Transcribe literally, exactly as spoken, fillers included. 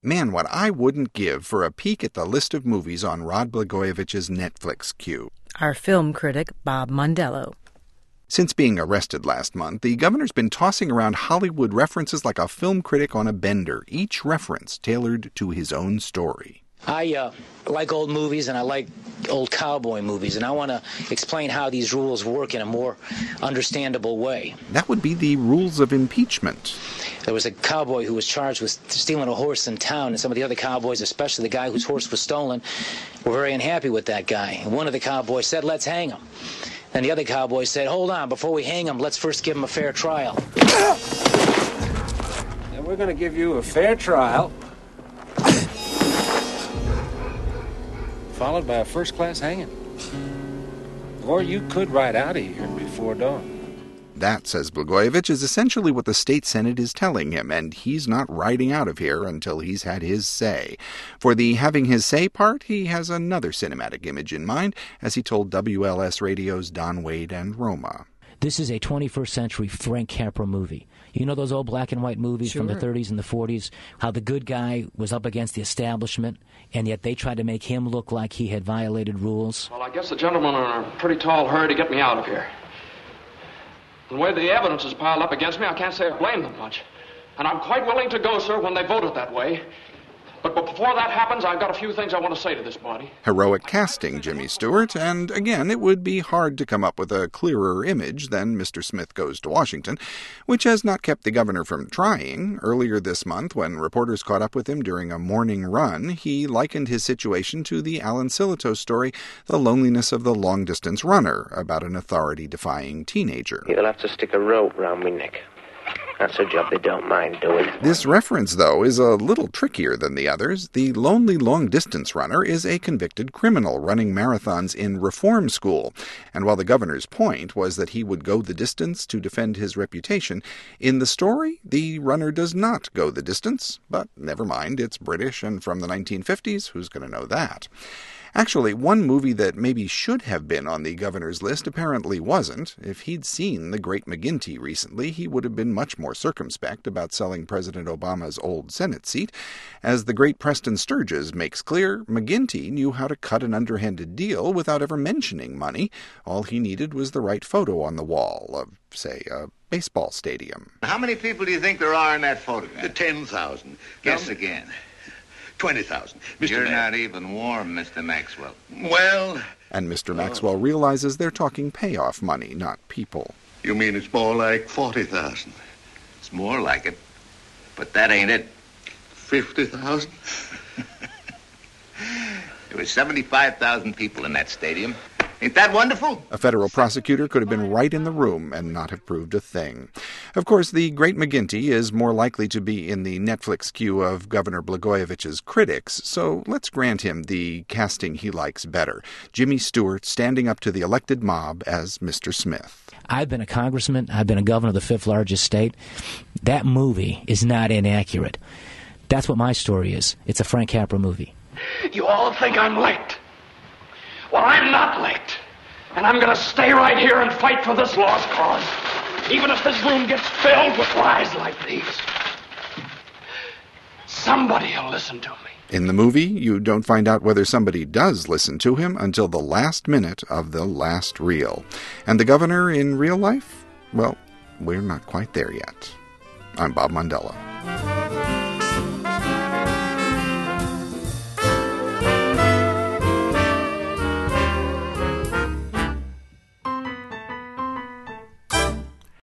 Man, what I wouldn't give for a peek at the list of movies on Rod Blagojevich's Netflix queue. Our film critic, Bob Mondello. Since being arrested last month, the governor's been tossing around Hollywood references like a film critic on a bender, each reference tailored to his own story. I uh, like old movies, and I like old cowboy movies, and I want to explain how these rules work in a more understandable way. That would be the rules of impeachment. There was a cowboy who was charged with stealing a horse in town, and some of the other cowboys, especially the guy whose horse was stolen, were very unhappy with that guy. And one of the cowboys said, "Let's hang him." And the other cowboy said, "Hold on, before we hang him, let's first give him a fair trial." And we're going to give you a fair trial, followed by a first-class hanging. Or you could ride out of here before dawn. That, says Blagojevich, is essentially what the state senate is telling him, and he's not riding out of here until he's had his say. For the having his say part, he has another cinematic image in mind, as he told W L S Radio's Don Wade and Roma. This is a twenty-first century Frank Capra movie. You know those old black and white movies Sure. from the thirties and the forties? How the good guy was up against the establishment, and yet they tried to make him look like he had violated rules? Well, I guess the gentlemen are in a pretty tall hurry to get me out of here. The way the evidence is piled up against me, I can't say I blame them much. And I'm quite willing to go, sir, when they voted that way. But before that happens, I've got a few things I want to say to this body. Heroic casting, Jimmy Stewart, and again, it would be hard to come up with a clearer image than Mister Smith Goes to Washington, which has not kept the governor from trying. Earlier this month, when reporters caught up with him during a morning run, he likened his situation to the Alan Sillitoe story, The Loneliness of the Long-Distance Runner, about an authority-defying teenager. You'll have to stick a rope round me neck. That's a job they don't mind doing. This reference, though, is a little trickier than the others. The lonely long-distance runner is a convicted criminal running marathons in reform school. And while the governor's point was that he would go the distance to defend his reputation, in the story, the runner does not go the distance. But never mind, it's British and from the nineteen fifties. Who's going to know that? Actually, one movie that maybe should have been on the governor's list apparently wasn't. If he'd seen The Great McGinty recently, he would have been much more circumspect about selling President Obama's old Senate seat. As the great Preston Sturges makes clear, McGinty knew how to cut an underhanded deal without ever mentioning money. All he needed was the right photo on the wall of, say, a baseball stadium. How many people do you think there are in that photograph? ten thousand. Guess again. twenty thousand. Mister You're Mayor. not even warm, Mister Maxwell. Well... And Mister Maxwell realizes they're talking payoff money, not people. You mean it's more like forty thousand? It's more like it. But that ain't it. fifty thousand? There were seventy-five thousand people in that stadium. Ain't that wonderful? A federal prosecutor could have been right in the room and not have proved a thing. Of course, the Great McGinty is more likely to be in the Netflix queue of Governor Blagojevich's critics, so let's grant him the casting he likes better. Jimmy Stewart standing up to the elected mob as Mister Smith. I've been a congressman. I've been a governor of the fifth largest state. That movie is not inaccurate. That's what my story is. It's a Frank Capra movie. You all think I'm late. Well, I'm not late. And I'm going to stay right here and fight for this lost cause, even if this room gets filled with lies like these. Somebody will listen to me. In the movie, you don't find out whether somebody does listen to him until the last minute of the last reel. And the governor in real life? Well, we're not quite there yet. I'm Bob Mondello.